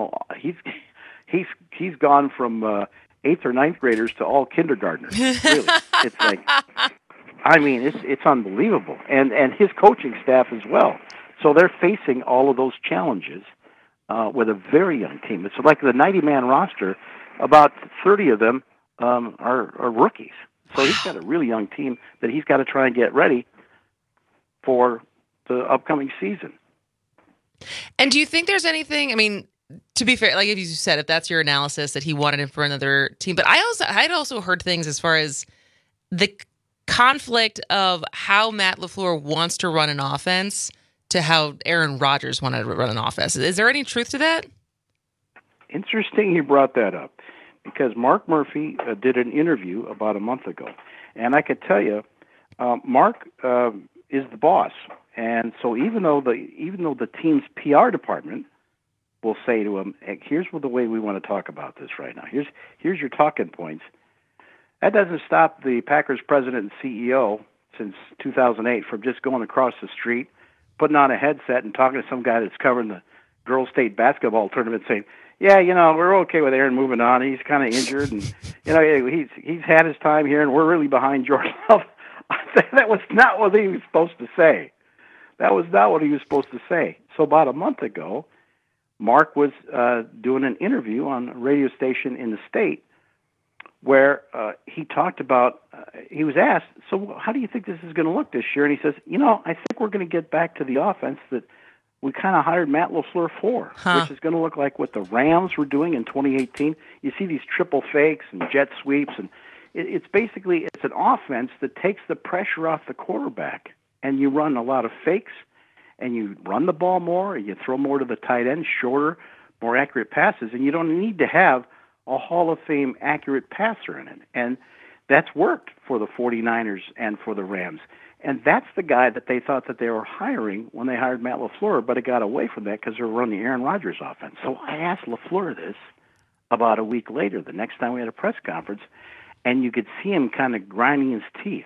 he's gone from 8th or 9th graders to all kindergartners. Really, it's like, it's unbelievable, and his coaching staff as well. So they're facing all of those challenges with a very young team. It's like the 90-man roster. About 30 of them are rookies. So he's got a really young team that he's got to try and get ready for the upcoming season. And do you think there's anything, to be fair, like if you said, if that's your analysis, that he wanted him for another team, but I'd also heard things as far as the conflict of how Matt LaFleur wants to run an offense to how Aaron Rodgers wanted to run an offense. Is there any truth to that? Interesting you brought that up, because Mark Murphy did an interview about a month ago, and I could tell you, Mark is the boss, and so even though the team's PR department will say to him, hey, here's the way we want to talk about this right now. Here's your talking points. That doesn't stop the Packers president and CEO since 2008 from just going across the street, putting on a headset and talking to some guy that's covering the girls' state basketball tournament, saying, yeah, we're okay with Aaron moving on. He's kind of injured, and he's had his time here, and we're really behind Jordan Love. That was not what he was supposed to say. That was not what he was supposed to say. So about a month ago, Mark was doing an interview on a radio station in the state where he talked about, he was asked, so how do you think this is going to look this year? And he says, I think we're going to get back to the offense that we kind of hired Matt LaFleur for, which is going to look like what the Rams were doing in 2018. You see these triple fakes and jet sweeps, and it's an offense that takes the pressure off the quarterback, and you run a lot of fakes, and you run the ball more, and you throw more to the tight end, shorter, more accurate passes, and you don't need to have a Hall of Fame accurate passer in it. And that's worked for the 49ers and for the Rams. And that's the guy that they thought that they were hiring when they hired Matt LaFleur, but it got away from that because they were running the Aaron Rodgers offense. So I asked LaFleur this about a week later, the next time we had a press conference, and you could see him kind of grinding his teeth.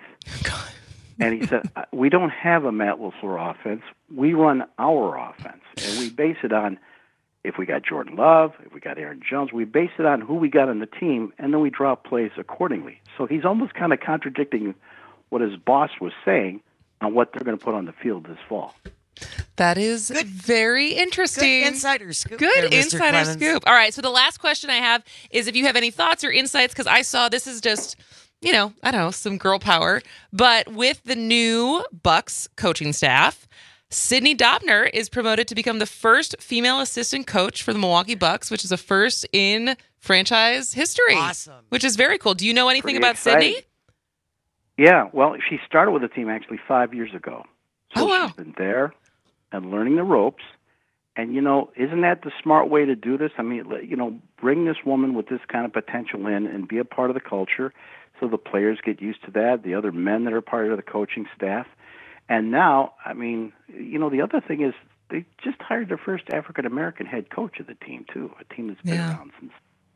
And he said, we don't have a Matt LaFleur offense. We run our offense, and we base it on if we got Jordan Love, if we got Aaron Jones, we base it on who we got on the team, and then we draw plays accordingly. So he's almost kind of contradicting what his boss was saying on what they're going to put on the field this fall. That is very interesting. Good insider scoop. Good there, insider Mr. scoop. All right, so the last question I have is if you have any thoughts or insights, because I saw this is just, I don't know, some girl power. But with the new Bucs coaching staff, Sydney Dobner is promoted to become the first female assistant coach for the Milwaukee Bucks, which is a first in franchise history. Awesome. Which is very cool. Do you know anything Pretty about exciting. Sydney? Yeah, well, she started with the team actually 5 years ago. So wow. She's been there and learning the ropes. And, isn't that the smart way to do this? I mean, bring this woman with this kind of potential in and be a part of the culture so the players get used to that, the other men that are part of the coaching staff. And now, I mean, the other thing is they just hired their first African-American head coach of the team, too, a team that's been around since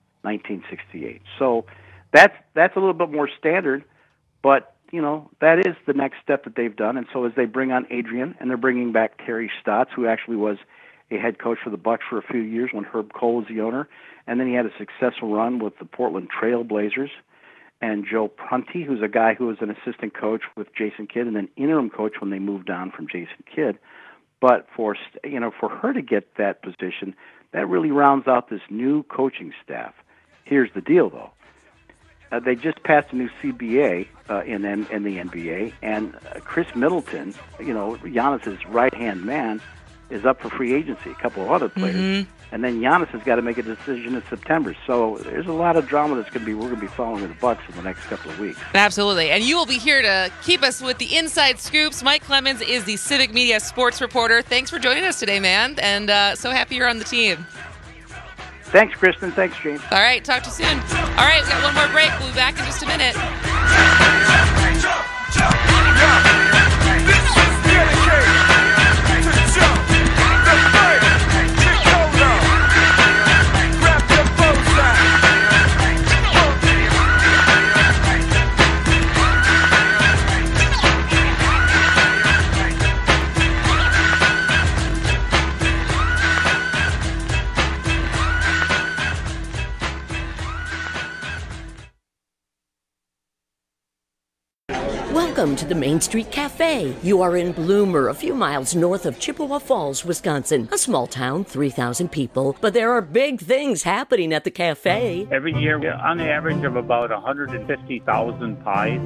1968. So that's a little bit more standard, but, that is the next step that they've done. And so as they bring on Adrian, and they're bringing back Terry Stotts, who actually was a head coach for the Bucs for a few years when Herb Cole was the owner, and then he had a successful run with the Portland Trail Blazers, and Joe Prunty, who's a guy who was an assistant coach with Jason Kidd and then interim coach when they moved on from Jason Kidd. But for her to get that position, that really rounds out this new coaching staff. Here's the deal, though. They just passed a new CBA in the NBA, and Chris Middleton, Giannis's right-hand man, is up for free agency, a couple of other players. And then Giannis has got to make a decision in September. So there's a lot of drama we're going to be following with the Bucs in the next couple of weeks. Absolutely. And you will be here to keep us with the inside scoops. Mike Clemens is the Civic Media sports reporter. Thanks for joining us today, man. And so happy you're on the team. Thanks, Kristen. Thanks, James. All right. Talk to you soon. All right. We got one more break. We'll be back in just a minute. Welcome to the Main Street Cafe. You are in Bloomer, a few miles north of Chippewa Falls, Wisconsin. A small town, 3,000 people, but there are big things happening at the cafe. Every year, on the average of about 150,000 pies.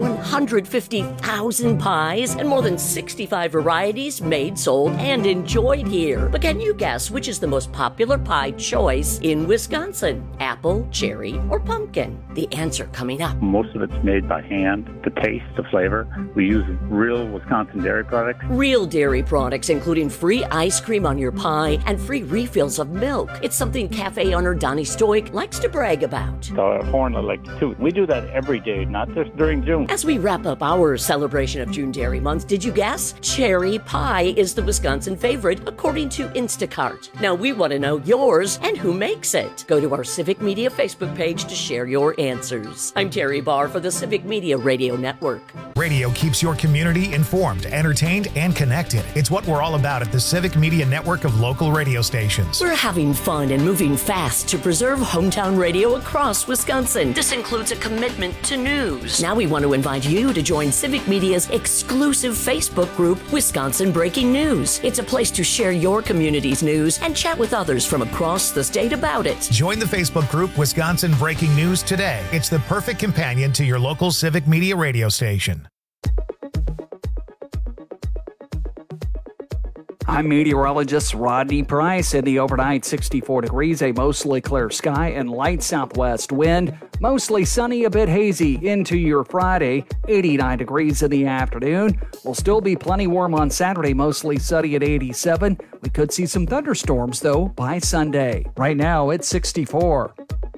150,000 pies and more than 65 varieties made, sold, and enjoyed here. But can you guess which is the most popular pie choice in Wisconsin? Apple, cherry, or pumpkin? The answer coming up. Most of it's made by hand. The taste, the flavor. We use real Wisconsin dairy products. Real dairy products, including free ice cream on your pie and free refills of milk. It's something cafe owner Donnie Stoic likes to brag about. The horn I like to toot. We do that every day, not just during June. As we wrap up our celebration of June Dairy Month, did you guess? Cherry pie is the Wisconsin favorite, according to Instacart. Now we want to know yours and who makes it. Go to our Civic Media Facebook page to share your answers. I'm Terry Barr for the Civic Media Radio Network. Radio keeps your community informed, entertained, and connected. It's what we're all about at the Civic Media Network of local radio stations. We're having fun and moving fast to preserve hometown radio across Wisconsin. This includes a commitment to news. Now we want to invite you to join Civic Media's exclusive Facebook group, Wisconsin Breaking News. It's a place to share your community's news and chat with others from across the state about it. Join the Facebook group Wisconsin Breaking News today. It's the perfect companion to your local Civic Media radio station. I'm meteorologist Rodney Price. In the overnight, 64 degrees, a mostly clear sky and light southwest wind. Mostly sunny, a bit hazy into your Friday. 89 degrees in the afternoon. Will still be plenty warm on Saturday, mostly sunny at 87. We could see some thunderstorms, though, by Sunday. Right now, it's 64.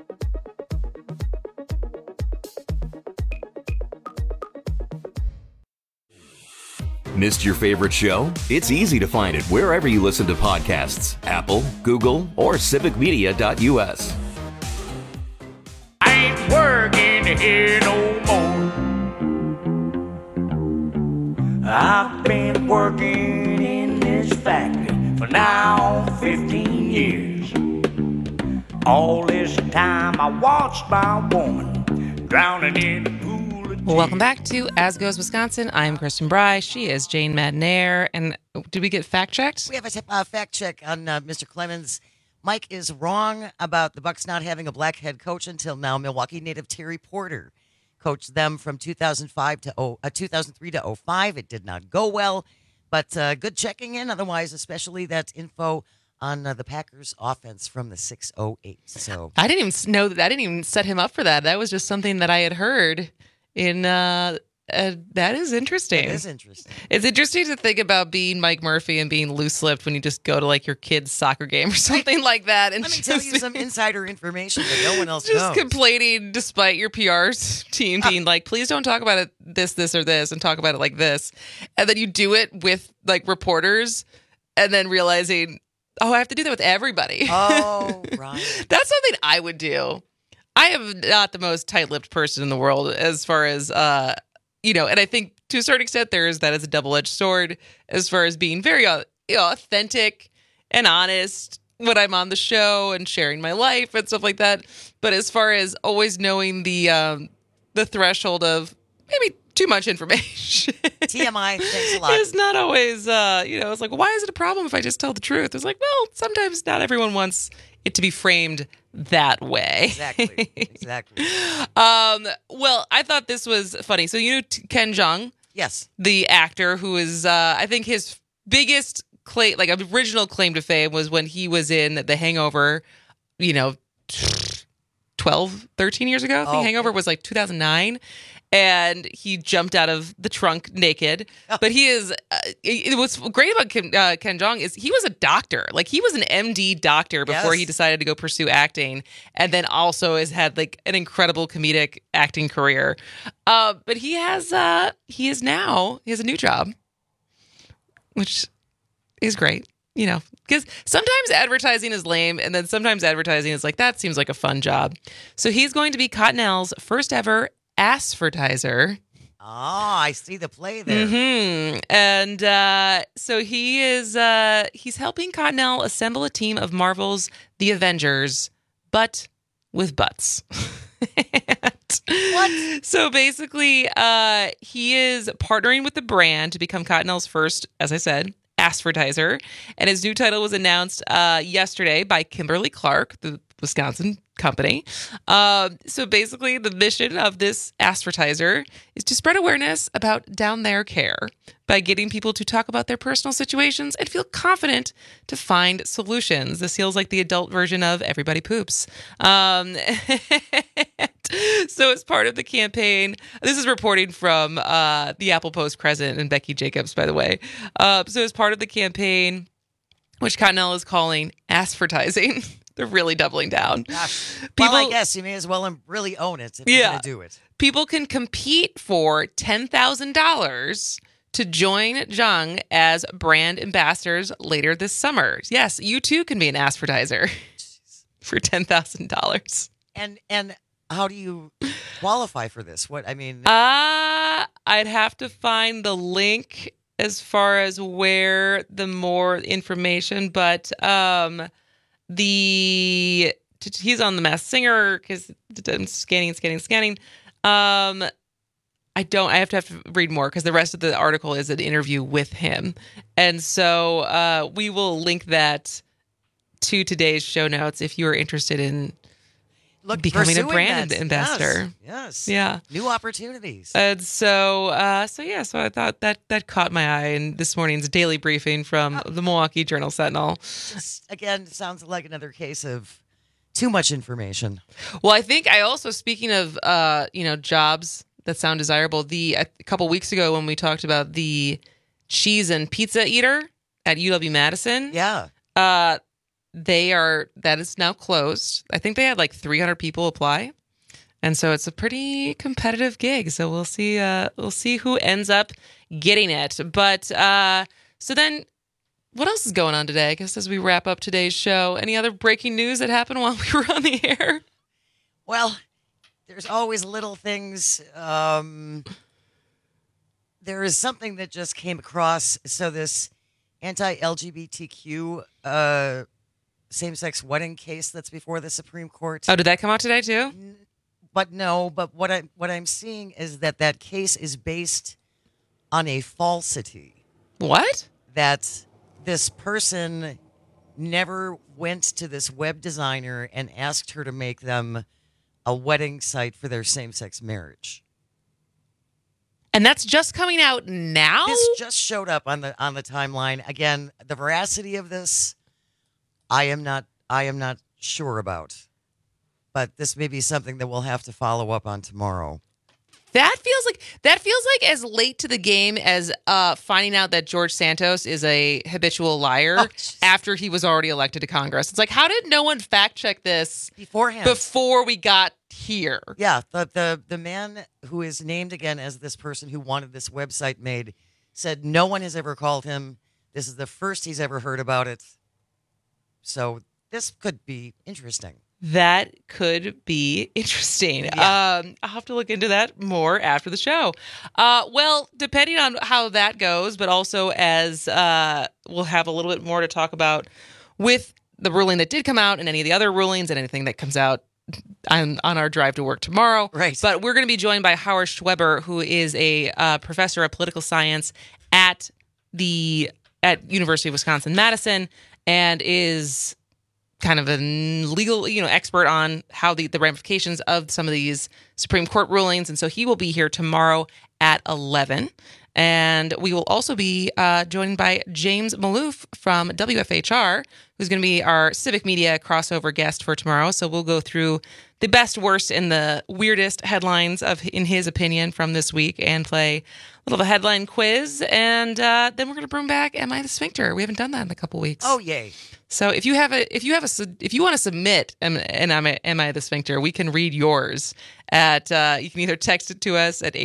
Missed your favorite show? It's easy to find it wherever you listen to podcasts. Apple, Google, or civicmedia.us. I ain't working here no more. I've been working in this factory for now 15 years. All this time I watched my woman drowning in the pool. Welcome back to As Goes Wisconsin. I'm Kristen Bry. She is Jane Madnair. And did we get fact checked? We have a fact check on Mr. Clemens. Mike is wrong about the Bucks not having a black head coach until now. Milwaukee native Terry Porter coached them from 2003 to 05. It did not go well, but good checking in. Otherwise, especially that info on the Packers offense from the 608. So I didn't even know that. I didn't even set him up for that. That was just something that I had heard. That is interesting. It is interesting. It's interesting to think about being Mike Murphy and being loose-lipped when you just go to like your kid's soccer game or something like that. And let me tell you some insider information that no one else just knows. Complaining despite your PR team being like, please don't talk about it this, or this, and talk about it like this. And then you do it with like reporters and then realizing, oh, I have to do that with everybody. Oh, right. That's something I would do. I am not the most tight-lipped person in the world as far as, and I think to a certain extent there is that as a double-edged sword as far as being very authentic and honest when I'm on the show and sharing my life and stuff like that. But as far as always knowing the threshold of maybe too much information. TMI, thanks a lot. It's not always, it's like, why is it a problem if I just tell the truth? It's like, well, sometimes not everyone wants it to be framed that way. Exactly. Well, I thought this was funny. So you know Ken Jeong? Yes. The actor who is, I think his biggest claim, like original claim to fame was when he was in The Hangover, 12, 13 years ago. I think Hangover was like 2009. And he jumped out of the trunk naked. But he is, what's great about Ken Jeong is he was a doctor. Like he was an MD doctor before he decided to go pursue acting. And then also has had like an incredible comedic acting career. But he has a new job, which is great. Because sometimes advertising is lame, and then sometimes advertising is like, that seems like a fun job. So he's going to be Cottonelle's first ever Assvertiser. Oh, I see the play there. Mm-hmm. And so he's helping Cottonelle assemble a team of Marvel's The Avengers, but with butts. What? So basically, he is partnering with the brand to become Cottonelle's first, as I said, Assvertiser. And his new title was announced yesterday by Kimberly Clark, the Wisconsin company. So basically, the mission of this Assvertiser is to spread awareness about down there care by getting people to talk about their personal situations and feel confident to find solutions. This feels like the adult version of Everybody Poops. So as part of the campaign, this is reporting from the Apple Post president and Becky Jacobs, by the way. So as part of the campaign, which Cottonelle is calling Assvertising, they're really doubling down. Well, I guess you may as well really own it if you're going to do it. People can compete for $10,000 to join Jeong as brand ambassadors later this summer. Yes, you too can be an Assvertiser for $10,000. And how do you qualify for this? I'd have to find the link as far as where the more information, but he's on The Masked Singer because I'm scanning. I have to read more because the rest of the article is an interview with him. And so we will link that to today's show notes if you are interested in becoming a pursuing brand that. ambassador. Yes. Yeah. New opportunities. And so I thought that caught my eye in this morning's daily briefing from the Milwaukee Journal-Sentinel. Just, again, sounds like another case of too much information. Well, I think speaking of, jobs that sound desirable, a couple weeks ago when we talked about the cheese and pizza eater at UW-Madison. Yeah. That is now closed. I think they had like 300 people apply. And so it's a pretty competitive gig. So we'll see who ends up getting it. But so then what else is going on today? I guess as we wrap up today's show, any other breaking news that happened while we were on the air? Well, there's always little things. There is something that just came across. So this anti-LGBTQ same-sex wedding case that's before the Supreme Court. Oh, did that come out today too? But what I'm seeing is that case is based on a falsity. What? That this person never went to this web designer and asked her to make them a wedding site for their same-sex marriage. And that's just coming out now? This just showed up on the timeline. Again, the veracity of this, I am not sure about. But this may be something that we'll have to follow up on tomorrow. That feels like as late to the game as finding out that George Santos is a habitual liar after he was already elected to Congress. It's like, how did no one fact check this beforehand? Before we got here? Yeah, the man who is named again as this person who wanted this website made said no one has ever called him. This is the first he's ever heard about it. So this could be interesting. That could be interesting. Yeah. I'll have to look into that more after the show. Well, depending on how that goes, but also as we'll have a little bit more to talk about with the ruling that did come out and any of the other rulings and anything that comes out on our drive to work tomorrow. Right. But we're going to be joined by Howard Schweber, who is a professor of political science at University of Wisconsin-Madison and is kind of a legal, expert on how the ramifications of some of these Supreme Court rulings. And so he will be here tomorrow at 11. And we will also be joined by James Malouf from WFHR, who's going to be our civic media crossover guest for tomorrow. So we'll go through the best, worst, and the weirdest headlines in his opinion from this week and play a little of a headline quiz. And then we're going to bring back Am I the Sphincter? We haven't done that in a couple weeks. Oh, yay. So if you want to submit an Am I the Sphincter, we can read yours at you can either text it to us at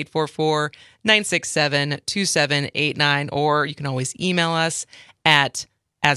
844-967-2789, or you can always email us at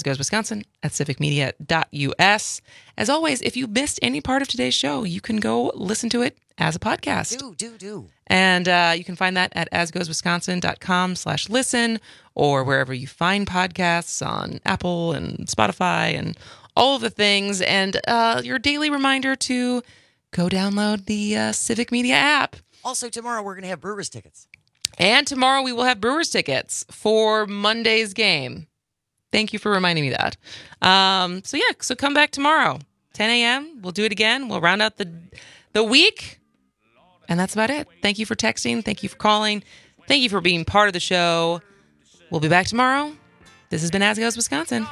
asgoeswisconsin@civicmedia.us. As always, if you missed any part of today's show, you can go listen to it as a podcast. Do. And you can find that at asgoeswisconsin.com/listen or wherever you find podcasts on Apple and Spotify and all of the things. And your daily reminder to go download the Civic Media app. Also, tomorrow we're going to have Brewers tickets. And tomorrow we will have Brewers tickets for Monday's game. Thank you for reminding me that. So come back tomorrow, 10 a.m. We'll do it again. We'll round out the week. And that's about it. Thank you for texting. Thank you for calling. Thank you for being part of the show. We'll be back tomorrow. This has been As Goes Wisconsin.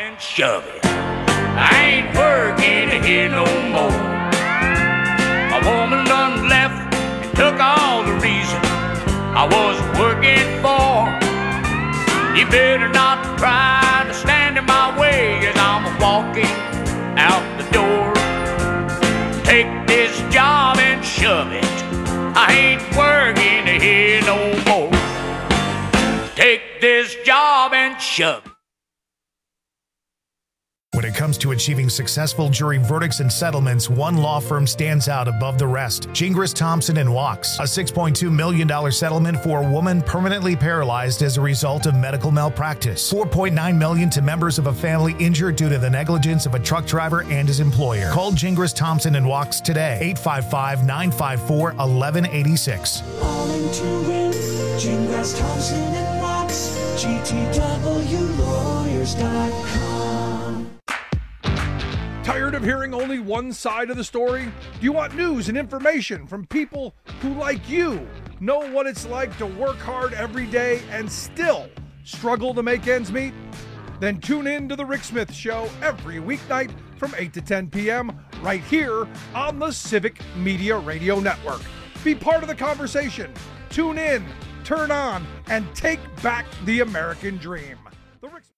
I ain't working here no more. A woman done left and took all the reason I was working for. You better not try to stand in my way as I'm walking out the door. Take this job and shove it. I ain't working here no more. Take this job and shove it. When it comes to achieving successful jury verdicts and settlements, one law firm stands out above the rest. Gingras, Thompson & Wachs. A $6.2 million settlement for a woman permanently paralyzed as a result of medical malpractice. $4.9 million to members of a family injured due to the negligence of a truck driver and his employer. Call Gingras, Thompson & Wachs today. 855-954-1186. All into it. Gingras, Thompson & Wachs. GTWLawyers.com. Tired of hearing only one side of the story? Do you want news and information from people who, like you, know what it's like to work hard every day and still struggle to make ends meet? Then tune in to The Rick Smith Show every weeknight from 8 to 10 p.m. right here on the Civic Media Radio Network. Be part of the conversation. Tune in, turn on, and take back the American dream. The Rick